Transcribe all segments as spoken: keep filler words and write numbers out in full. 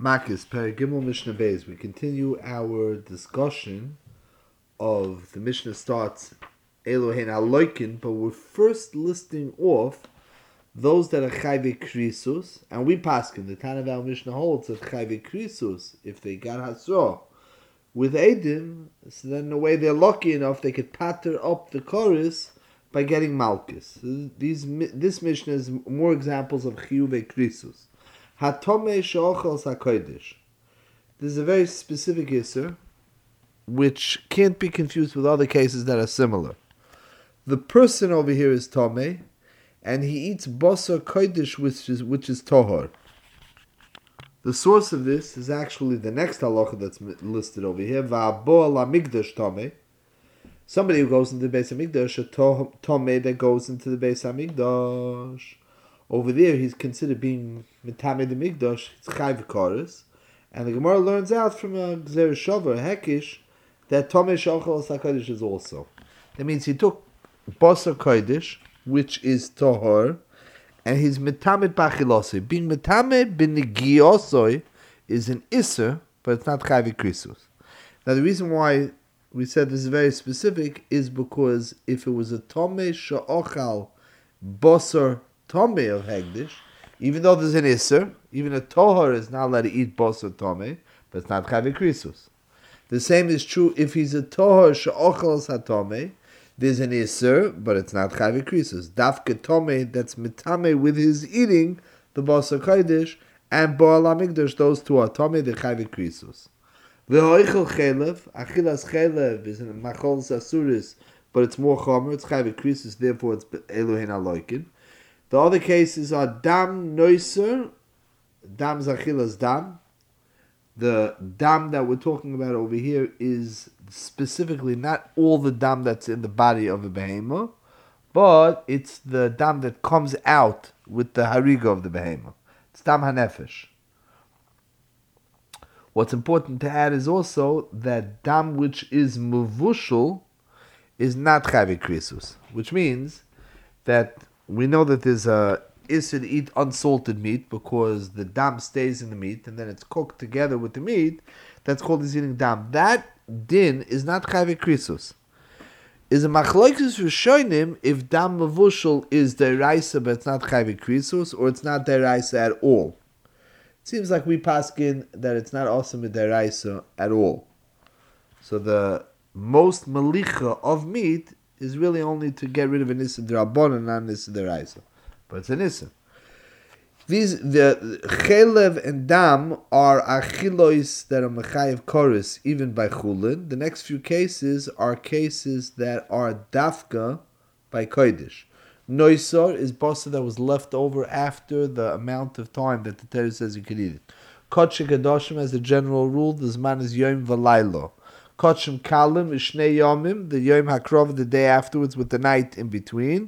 Makis Perigimel Mishnah Beis. We continue our discussion of the Mishnah starts Elohein Aloikin, but we're first listing off those that are Chayve Krisus, and we paskin the Tanav Mishnah holds that Chayve Krisus, if they got Hasra with Edim, so then in a way they're lucky enough they could patter up the chorus by getting Malchus. These this Mishnah is more examples of Chiyuve Krisus. Hatome she'ochel hakodesh. This is a very specific isser, which can't be confused with other cases that are similar. The person over here is Tomei, and he eats basar kodesh, which is which is tohor. The source of this is actually the next halacha that's listed over here. Va'abo ala migdash Tomei. Somebody who goes into the Beis Hamikdash, a Tomei that goes into the Beis Hamikdash. Over there, he's considered being Mitame the Migdash, it's Chayv Koris. And the Gemara learns out from a Gzer Shover, a Hekish, that Tomei Shochel HaKodesh is also. That means he took Basar Kodesh, which is Tohor, and he's Mitame Bachilosoi. Being Mitame B'Nigiosoi is an Isser, but it's not Chayv Krisus. Now, the reason why we said this is very specific is because if it was a Tomei Shochel Basar Tomei of Hegdish, even though there's an Isser, even a Tohar is not allowed to eat Basar Tomei, but it's not Chayve Krisus. The same is true if he's a Tohar She'ochel Satomei, there's an Isser, but it's not Chayve Krisus. Dafke Tomei, that's Mitame with his eating, the Basar Kodesh, and Bo'al HaMikdash, those two are Tomei, the Chayve Krisus. V'hoichel Chelev, Achilas Chelev is in Machol Sasuris, but it's more Chomer, it's Chayve Krisus, therefore it's Elohein Aloikin. The other cases are dam noiser, dam zachilas dam. The dam that we're talking about over here is specifically not all the dam that's in the body of a behemoth, but it's the dam that comes out with the hariga of the behemoth. It's dam hanefesh. What's important to add is also that dam which is muvushal is not chayve krisus, which means that we know that there's a isser to eat unsalted meat because the dam stays in the meat and then it's cooked together with the meat. That's called is eating dam. That din is not chayve krisus. Is a machlokes rishonim if dam mavushal is deraisa but it's not chayve krisus, or it's not deraisa at all. It seems like we paskin that it's not awesome deraisa at all. So the most malicha of meat is really only to get rid of an Issa D'Rabbanan and not an Issa D'Oraisa. But it's an Issa. These, the Chelev and Dam are achilois that are Mechayev Koris, even by Chulin. The next few cases are cases that are Dafka by Kodesh. Noisor is Basa that was left over after the amount of time that the Torah says you could eat it. Kodesh Kadoshim, as a general rule, the Zman is Yom V'Laylo. Kotshim Kalim is Shnei Yomim, the Yom HaKrov, the day afterwards with the night in between.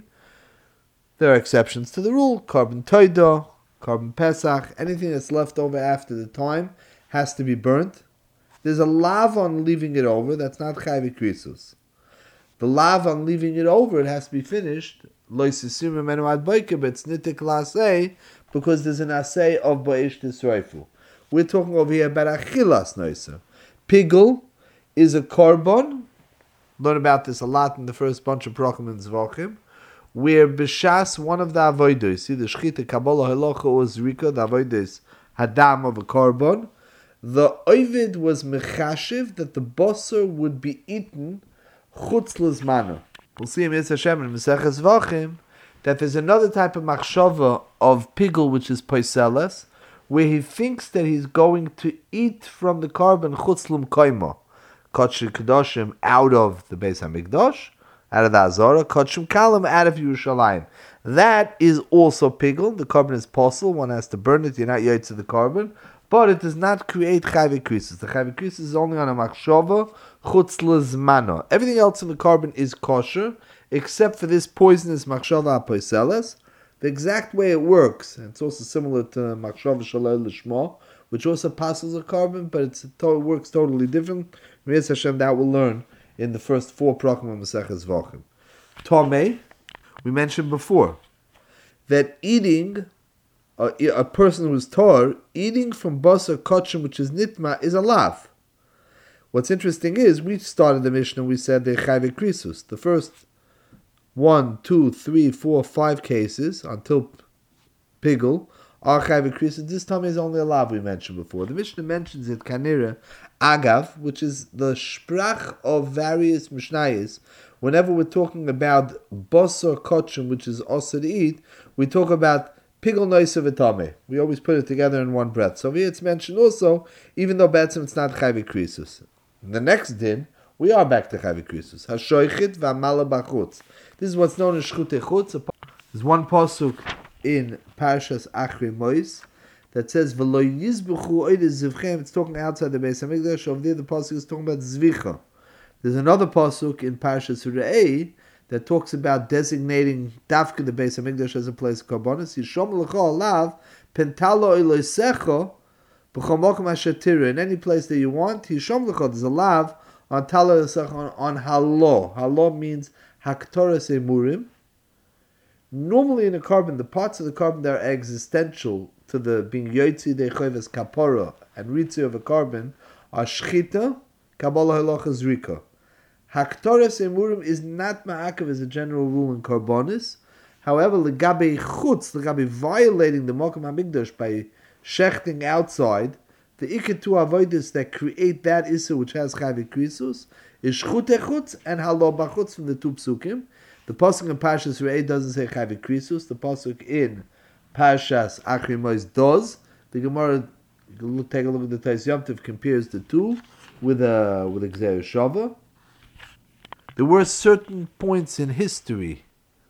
There are exceptions to the rule. Carbon Toido, Carbon Pesach, anything that's left over after the time has to be burnt. There's a lav on leaving it over, that's not Chayve Krisus. The lav on leaving it over, it has to be finished. Lo Yisisim Memenu Ad Boiker, but it's Nitik L'aseh, because there's an aseh of Ba'ish Tisroifu. We're talking over here about Achilas Noiser. Pigel is a korban. Learn about this a lot in the first bunch of Prochim and Zvachim, where b'shas one of the avodos, see the shchita kabbalah halacha or zrika, the avodos hadam of a korban, the ovid was mechashiv that the basar would be eaten chutz lezmano. We'll see in Mitzvah Hashem in Maseches Zvachim that there's another type of machshava of pigel which is poiseles, where he thinks that he's going to eat from the korban chutz lum koimo. Kotshim Kedoshim out of the Beis HaMikdash, out of the Azara, Kotshim Kalim out of Yerushalayim. That is also pigel. The carbon is possible. One has to burn it. You're not yotze to the carbon. But it does not create Chayve Krisus. The Chayve Krisus is only on a machshava, chutz lezmano. Everything else in the carbon is kosher, except for this poisonous machshava apoiseles. The exact way it works, and it's also similar to machshava shaloi lishma, which also passes a carbon, but it's, it works totally different. Mitzvah Hashem, that we'll learn in the first four Prochim of Maseches Zvachim. Tomei, we mentioned before, that eating a, a person who's tor, eating from basar kachim, which is nitma, is a lav. What's interesting is, we started the Mishnah, we said they chayve krisus. The first one, two, three, four, five cases, until pigel, are chayve krisus. This time is only a lav we mentioned before. The Mishnah mentions it, kanira, agav, which is the sprach of various mishnayos. Whenever we're talking about basar kachim, which is osir to eat, we talk about pigel noisa v'tameh. We always put it together in one breath. So here it's mentioned also, even though betzim it's not chayve krisus. In the next din, we are back to chayve krisus. Hashoichit v'amala b'chutz. This is what's known as shchutei chutz. There's one pasuk in Parashas Achri Mois that says v'lo yizbuchu oides zivchem. It's talking outside the Beis Hamikdash. Over there, the pasuk is talking about zvicha. There's another pasuk in Parashas Re'ei that talks about designating Dafka the Beis Hamikdash as a place of karbonis. Yishom l'cha alav pentalo iloisecho b'chol mokum asher tira. In any place that you want, Yishom l'cha, there's a lav on talo iloisecho, on, on halo. Halo means haktoras emurim. Normally in a carbon, the parts of the carbon that are existential to the being yotzi dechoves kapora and ritzi of a carbon are shchita, kabbalah halacha zrika. Haktoras emurim is not ma'akav as a general rule in karbonis. However, legabe chutz, legabe violating the mokum hamikdash by shechting outside, the iketu avoidus that create that issue which has chayve krisus is shchute chutz and halo bachutz from the two psukim. The pasuk in Parashas Re'ei doesn't say chayve krisus. The pasuk in Parashas Achri Mois does. The Gemara, you can look, take a look at the Tais Yom Tov, compares the two with a with a Gzei Shava. There were certain points in history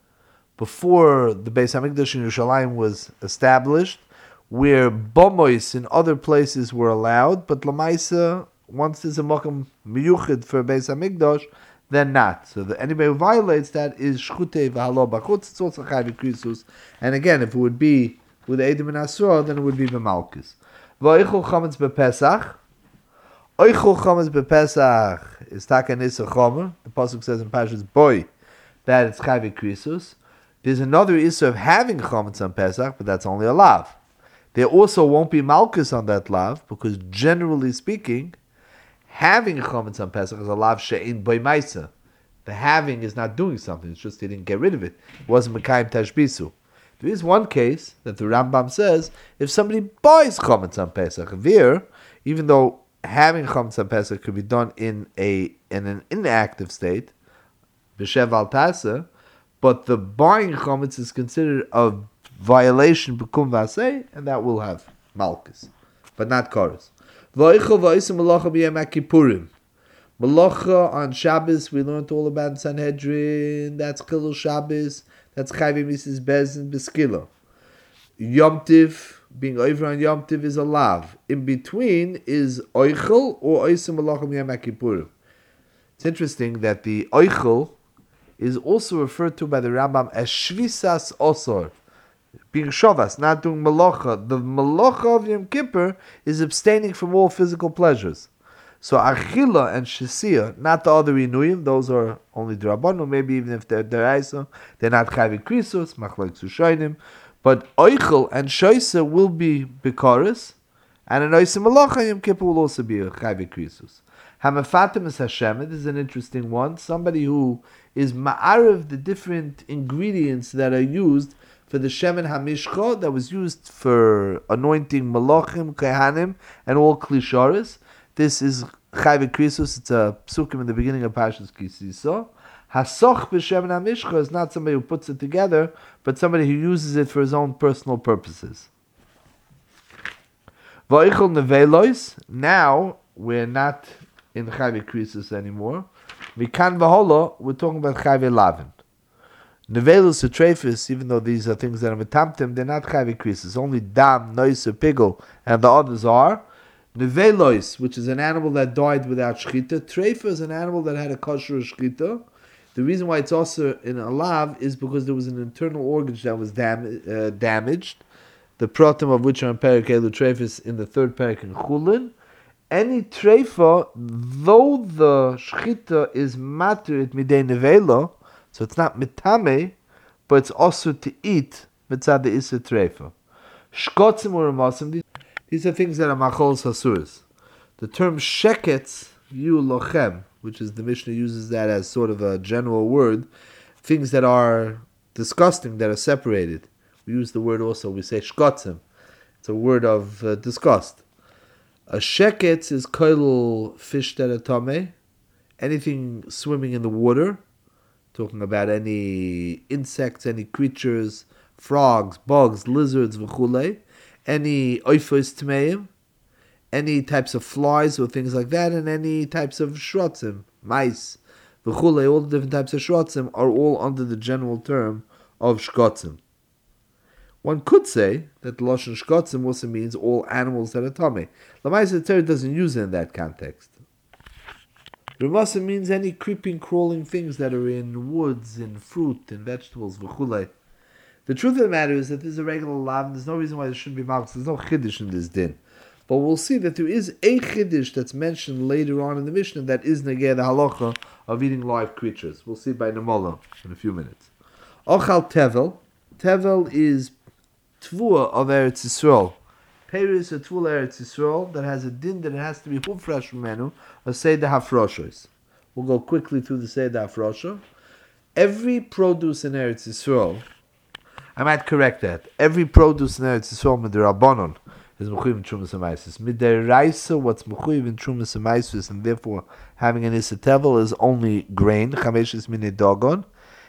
before the Beis Hamikdash in Yerushalayim was established, where bomois in other places were allowed, but lamaisa, once there's a makam miyuchid for Beis Hamikdash, then not. So the, anybody who violates that is shchutei v'halo b'chutz. It's also chayv krisus. And again, if it would be with Edom and Asura, then it would be b'malchus. V'oichol chametz b'pesach. Oichol chametz b'pesach is taka nisa chomer. The pasuk says in Parashas Boy that it's chayv krisus. There's another issue of having chametz on Pesach, but that's only a lav. There also won't be malchus on that lav, because generally speaking, having chametz on Pesach is a lav she'in boy maisa. The having is not doing something; it's just he didn't get rid of it. It wasn't mekayim tashbisu. There is one case that the Rambam says: if somebody buys chametz on Pesach, there, even though having chametz on Pesach could be done in a in an inactive state, b'shev al tasa, but the buying chametz is considered a violation b'kum v'aseh, and that will have malchus, but not chorus. V'oichel v'oisim malacha b'yom HaKippurim. Malacha on Shabbos, we learned all about in Sanhedrin. That's Chilul Shabbos. That's Chayvei Mises Bezin Beskila. Yom Tiv, being over on Yom Tiv is a lav. In between is oichel or oisim malacha b'yom HaKippurim. It's interesting that the oichel is also referred to by the Rambam as shvisas osor, being shavas, not doing malacha. The malacha of Yom Kippur is abstaining from all physical pleasures. So achila and shisia, not the other inuyim, those are only drabanu. Maybe even if they're deraisa, they're not chayve krisus, machlok sushoinim. But oichel and shoisa will be bikaris, and an oisim malacha Yom Kippur will also be a chayve krisus. Hamafatim is Hashemet is an interesting one. Somebody who is ma'ariv the different ingredients that are used for the shemen hamishcha that was used for anointing malachim, kehanim, and all klisharis. This is chayve krisus. It's a psukim in the beginning of Parashas Kisisa. Hasoch b'shemen hamishcha is not somebody who puts it together, but somebody who uses it for his own personal purposes. V'oichel nevelois. Now we're not in chayve krisus anymore. Vikan v'hola, we're talking about chayve lavin. Nevelus utrefis, even though these are things that are metamtim, they're not chayve krisus. Only dam, nois, pigel, and the others are. Nevelois, which is an animal that died without shchita. Trefa is an animal that had a kosher shchita. The reason why it's also in a lav is because there was an internal organ that was dam- uh, damaged. The protum of which are in Perek Elu Trefis in the third Perek in Chulin. Any treifa, though the shchita is matir midei nevela, so it's not mitame, but it's also to eat mitzad the isa treifa. Shkotzim or Ramasim, these, these are things that are Machol Hasuras. The term Sheketz, Yu Lochem, which is the Mishnah uses that as sort of a general word, things that are disgusting, that are separated. We use the word also, we say Shkotzim. It's a word of uh, disgust. A Sheketz is koil fish that are tameh, anything swimming in the water, talking about any insects, any creatures, frogs, bugs, lizards, v'chulei, any oifos tmeim, any types of flies or things like that, and any types of shrotzim, mice, v'chulei, all the different types of shrotzim are all under the general term of shkotzim. One could say that the Lashon shkotzim also means all animals that are tameh. Lamaisa Torah doesn't use it in that context. Ramasa means any creeping, crawling things that are in woods, in fruit, in vegetables, v'chulei. The truth of the matter is that this is a regular lav, and there's no reason why there shouldn't be malchus. There's no chiddush in this din. But we'll see that there is a chiddush that's mentioned later on in the Mishnah that is negeh the halacha of eating live creatures. We'll see by Nemola in a few minutes. Ochal tevel. Tevel is tvua of Eretz Yisrael. Peris a tvua Eretz Yisrael that has a din that it has to be hufresh from menu, a seder hafroshos. We'll go quickly through the seder hafrosha. Every produce in Eretz Yisrael, I might correct that. Every produce in Eretz Yisrael midrabanon is mechuyev in trumas amaisus. Midiraisa, what's mechuyev in trumas amaisus, and therefore having an issa tevel is only grain, chameshes mine dogon,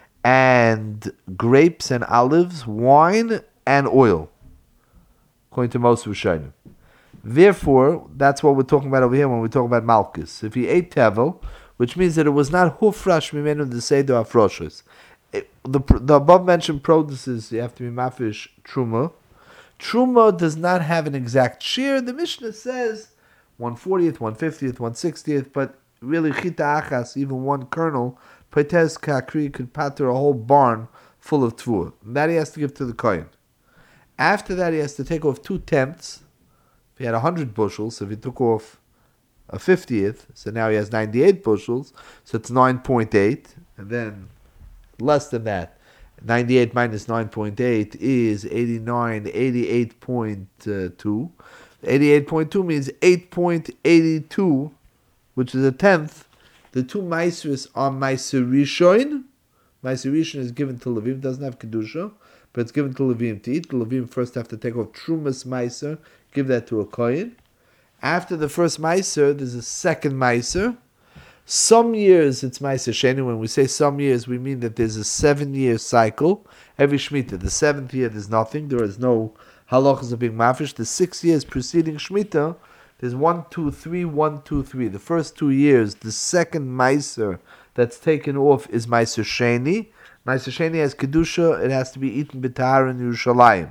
and grapes and olives, wine and oil, according to most Rishonim. Therefore, that's what we're talking about over here when we talk about malchus. If he ate tevel, which means that it was not hufrash mimenu the seder afroshos. The, the above mentioned produces, you have to be mafish truma. Truma does not have an exact share. The Mishnah says one fortieth, one fiftieth, one sixtieth, but really chita achas, even one kernel, peites kakri could pater a whole barn full of tvua. That he has to give to the kohen. After that, he has to take off two tenths. If he had one hundred bushels, if he took off a fiftieth, so now he has ninety-eight bushels, so it's nine point eight, and then less than that, ninety-eight minus nine point eight is eighty-nine, eighty-eight point two. eighty-eight point two means eight point eight two, which is a tenth. The two maisers are maiser rishon. Maiser rishon is given to Levim, doesn't have kedusha, but it's given to Levim to eat. The Levim first have to take off trumas maiser, give that to a kohen. After the first maiser, there's a second maiser. Some years it's Ma'aser Sheni. When we say some years, we mean that there's a seven-year cycle. Every Shemitah, the seventh year, there's nothing. There is no halachas of being mafish. The six years preceding Shemitah, there's one, two, three, one, two, three. The first two years, the second Ma'aser that's taken off is Ma'aser Sheni. Ma'aser Sheni has Kedusha. It has to be eaten b'tahara in Yerushalayim.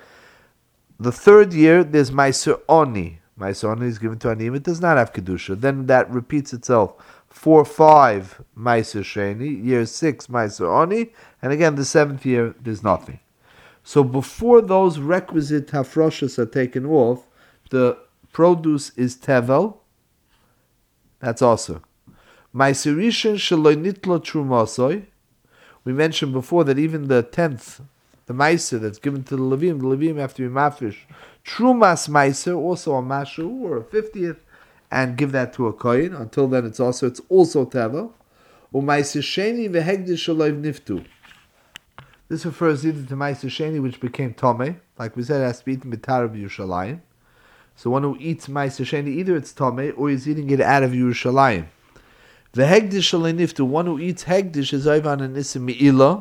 The third year, there's Ma'aser Oni. Ma'aser Oni is given to Anim. It does not have Kedusha. Then that repeats itself. Four, five, Ma'aser Sheni. Year six, Ma'aser Oni. And again, the seventh year, there's nothing. So before those requisite hafroshas are taken off, the produce is tevel. That's also. Ma'aser Rishon shelo nitlo trumasoi. We mentioned before that even the tenth, the Ma'aser that's given to the Levim, the Levim have to be mafish. Trumas Ma'aser, also a mashu, or a fiftieth, and give that to a kohen. Until then, it's also it's also tevel. U'ma'aser sheni v'hegdish shaloiv niftu. This refers either to Ma'aser sheni, which became tomei, like we said, it has to be eaten b'tahara b'Yerushalayim. So one who eats Ma'aser sheni, either it's tomei or he's eating it out of Yerushalayim. V'hegdish shaloiv niftu. One who eats hegdish is oivan and isim mi'ila,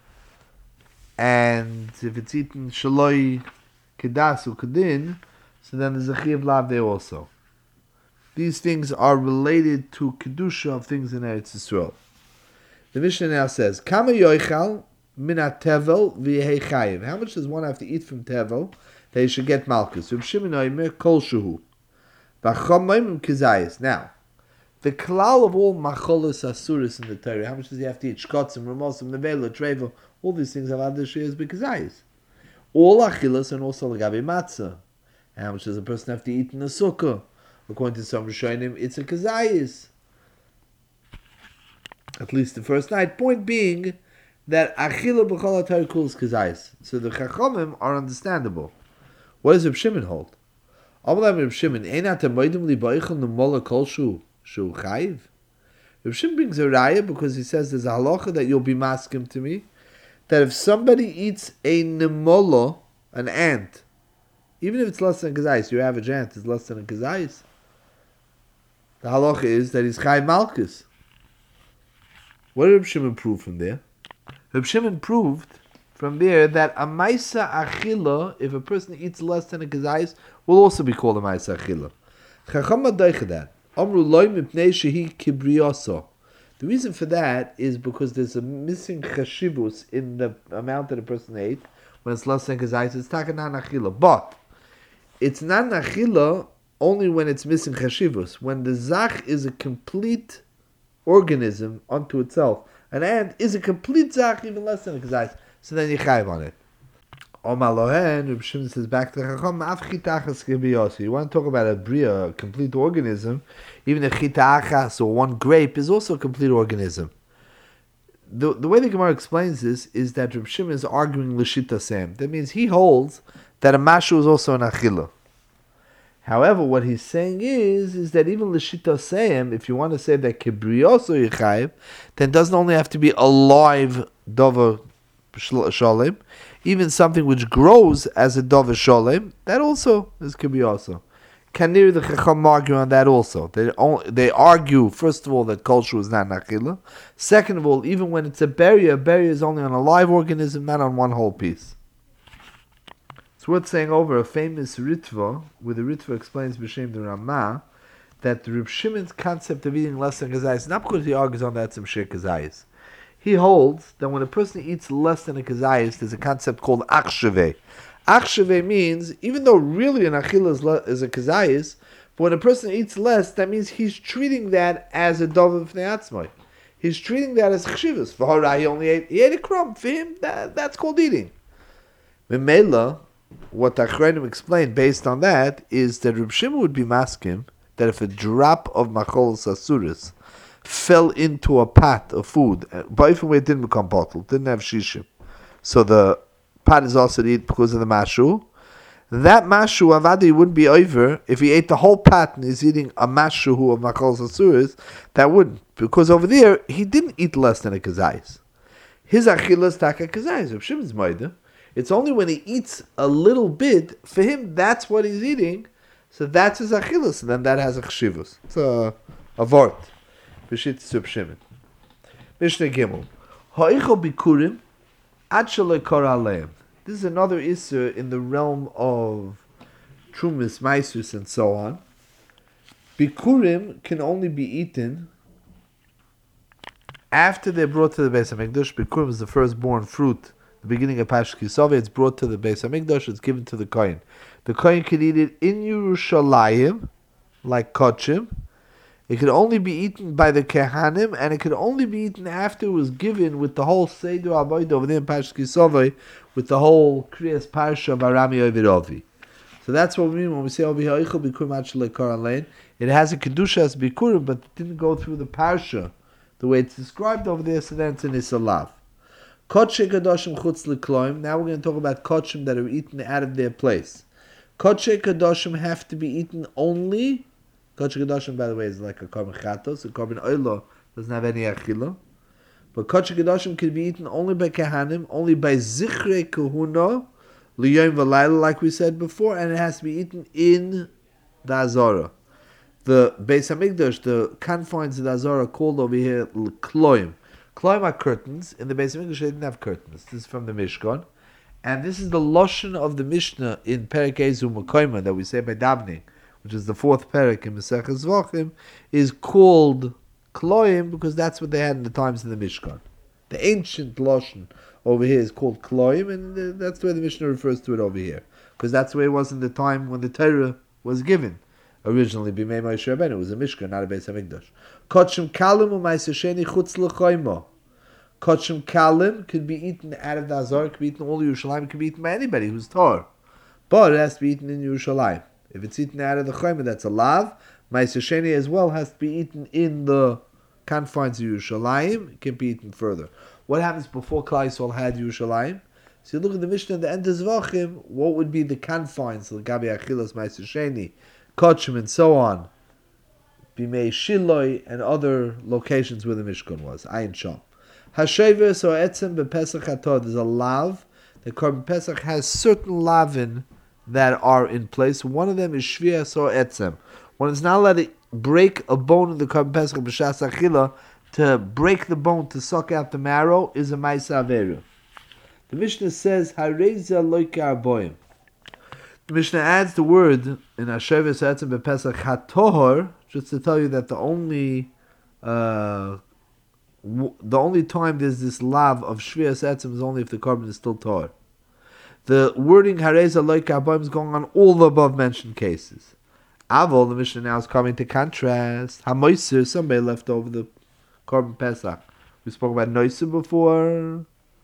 and if it's eaten shaloi kedas or kedin, so then there's a chiyav lav there also. These things are related to kedusha of things in Eretz Yisrael. The Mishnah now says, "Kama yoichal min tevel v'yehei chayiv." How much does one have to eat from tevel that he should get malchus? Reb Shimon oimer kol shehu v'chamayim kizayis. Now, the klal of all macholos asuris in the Torah, how much does he have to eat? Shkotzim, ramosim, nevela, trevo, all these things have other shares b'kizayis. All achilas and also l'gavi matzah. How much does a person have to eat in the sukkah? According to some Rishonim, it's a kazayis. At least the first night. Point being that achila b'chol ha'Torah is kazayis. So the chachamim are understandable. What does Reb Shimon hold? Amalei Reb Shimon, Einat Moedim li ba'ichan l'mola kolshu shu chayiv. Reb Shimon brings a raya because he says there's a halacha that you'll be maskim to me, that if somebody eats a nemola, an ant, even if it's less than a kazayis, your average ant is less than a kazayis, the halacha is that he's chayiv malchus. What did Reb Shimon prove from there? Reb Shimon proved from there that a maisa achila, if a person eats less than a kazayis, will also be called a maisa achila. Chacham adaycha that. Amru loy mipnei shehi kibriyoso. The reason for that is because there's a missing chashivus in the amount that a person ate when it's less than kazayis. It's taka nan achila, but it's nan achila only when it's missing chashivus. When the zach is a complete organism unto itself, an ant is a complete zach, even less than a kazayis. So then you chayv on it. Omar lohen, Reb Shimon says back to the chacham, af chitachas kibriyoso. You want to talk about a bria, a complete organism. Even a chitachas or one grape is also a complete organism. The the way the Gemara explains this is that Reb Shimon is arguing l'shita sam. That means he holds that a mashu is also an achila. However, what he's saying is is that even l'shita sam, if you want to say that kibriyoso yichayv, then it doesn't only have to be a live dover sholem, even something which grows as a dover sholem, that also is kibriyoso. Kanir the Chacham argue on that also. They only, they argue, first of all, that kolshu is not nachila. Second of all, even when it's a berry, a berry is only on a live organism, not on one whole piece. It's worth saying over a famous Ritva, where the Ritva explains B'Shem the Ramah, that the Reb Shimon's concept of eating less than kazayis, not because he argues on that some shir kazayis. He holds that when a person eats less than a kazayis, there's a concept called achsheveh. Achsheveh means, even though really an achila is, le- is a kazayis, but when a person eats less, that means he's treating that as a dov of ne'atzmai. He's treating that as chshivas. For Hara, he only ate, he ate a crumb. For him, that, that's called eating. Memela, what Achreinim explained based on that, is that Reb Shimon would be maskim that if a drop of machol sasuris fell into a pot of food, but even when it didn't become bottled, didn't have shishim, so the pot is also to eat because of the mashu. That mashu avadi wouldn't be over if he ate the whole pot and he's eating a mashu of machol sasuris. That wouldn't, because over there he didn't eat less than a kazayis. His achilas taka kazayis. Reb Shimon's moida. It's only when he eats a little bit, for him that's what he's eating. So that's his achilas, and then that has a chshivus. It's a a vort. B'shit Reb Shimon. Mishnah Gimel. Ha'ichol bikurim ad sheloi kora aleim. This is another issue in the realm of trumas, maisus, and so on. Bikurim can only be eaten after they're brought to the Beis HaMikdash. Bikurim is the firstborn fruit, the beginning of Pashas Kisaveh. It's brought to the Beis HaMikdash. It's given to the Kohen. The Kohen can eat it in Yerushalayim, like Kochim. It could only be eaten by the Kehanim, and it could only be eaten after it was given with the whole Seder Avodah over there in Pashas Kisaveh, with the whole Kriyas Parsha of Arami Ovirovi. So that's what we mean when we say over here, it has a Kedusha as Bikurim, but it didn't go through the Parsha the way it's described over there, so then it's an Isalav. Kodshe Kadoshim Chutz L'Kloim. Now we're going to talk about Kodshim that are eaten out of their place. Kodshe Kadoshim have to be eaten only. Kodshe Kadoshim, by the way, is like a Korban Chatos. A Korban Oilo doesn't have any Achila. But Kodshe Kadoshim can be eaten only by Kehanim, only by Zichrei Kahuna, L'Yom V'Layla, like we said before, and it has to be eaten in the Azara. The Beis HaMikdash, the confines of the Azara, called over here Kloim. Kloim are curtains. In the Beis HaMikdash, they didn't have curtains. This is from the Mishkan. And this is the Lashon of the Mishnah in Perek Ezu Mekoima that we say by Davening, which is the fourth Perek in Maseches Zvachim, is called Kloim because that's what they had in the times of the Mishkan. The ancient Lashon over here is called Kloim, and that's the way the Mishnah refers to it over here. Because that's the way it was in the time when the Torah was given. Originally, B'mei Moshe Rabbeinu, it was a Mishkan, not a Beis HaMikdash. Kotshim kalim u'ma'aser sheni chutz l'choimo. Kotshim kalim could be eaten out of the Azar, it could be eaten all Yerushalayim, it could be eaten by anybody who's Tor. But it has to be eaten in Yerushalayim. If it's eaten out of the choimo, that's a lav. Ma'aser sheni as well has to be eaten in the confines of Yerushalayim. It can be eaten further. What happens before Klal Yisrael had Yerushalayim? So you look at the Mishnah at the end of Zvachim, what would be the confines, Gabi Achilas, Ma'aser Sheni, Kochim, and so on, Bimei Shiloi, and other locations where the Mishkan was, Ayin Shom. Hashavir, so Etzem, Bepesach Hatod, there's a lav. The Korban Pesach has certain lavin that are in place. One of them is Shvias so Etzem. One is not allowed to break a bone in the Korban Pesach, B'shas Achila, to break the bone, to suck out the marrow, is a Maisa Averu. The Mishnah says, Hareza loika arboim. The Mishnah adds the word in Hashavir so Etzem Bepesach Hatohor, just to tell you that the only uh, w- the only time there's this lav of Shvias Etzem is only if the korban is still tor. The wording Hareza loika arboim is going on all the above mentioned cases. Avol, the Mishnah now is coming to contrast. Hamoiser, somebody left over the Korban Pesach. We spoke about Noiser before.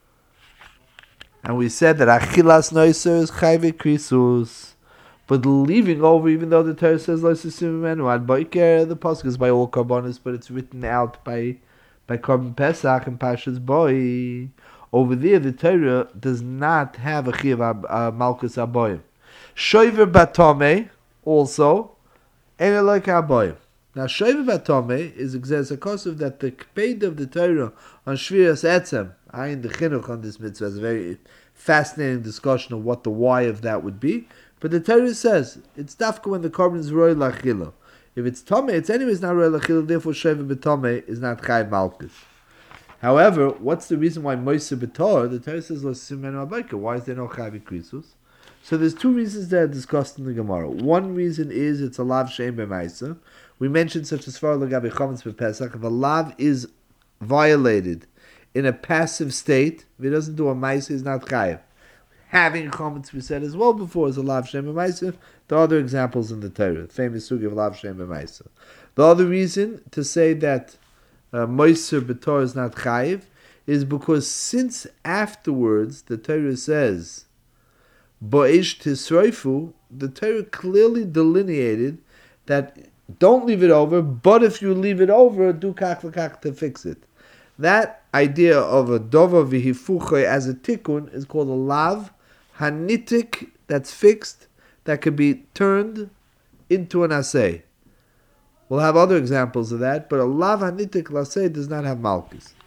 And we said that Achilas Noiser is Chayve Krisus. But leaving over, even though the Torah says Loiser Simimenu, Ad Boiker, the Pasuk is by all Korbanos, but it's written out by, by Korban Pesach and Pashas Boi. Over there, the Torah does not have a Chiv uh, Malchus Aboyim. Shoiver Batome, also, and like Aboyim. Now, Shoiver Batome is executive that the Kpeid of the Torah on Shviras Etzem, I in the Chinuch on this mitzvah, is a very fascinating discussion of what the why of that would be. But the Torah says it's dafka when the korban is roy lachila. If it's tome, it's anyways not roy lachila. Therefore, Shoiver Batome is not Chayv Malchus. However, what's the reason why Moise B'tor, the Torah says, why is there no Chavi Krisus? So there's two reasons that are discussed in the Gemara. One reason is it's a lav she'em b'maisa. We mentioned such as far l'gabi chametz b'pesach. If a lav is violated in a passive state, if he doesn't do a maisa, he's not chayiv. Having chametz, we said as well before, is a lav she'em b'maisa. There are other examples in the Torah, famous sugi of lav she'em b'maisa. The other reason to say that uh, Moiser B'tor is not chayiv is because since afterwards the Torah says Bo'esh Tisroifu, the Torah clearly delineated that don't leave it over, but if you leave it over, do kach v'kach to fix it. That idea of a dova v'hifuchay as a tikkun is called a lav hanitik, that's fixed, that could be turned into an asay. We'll have other examples of that, but a lav hanitik lasay does not have malchus.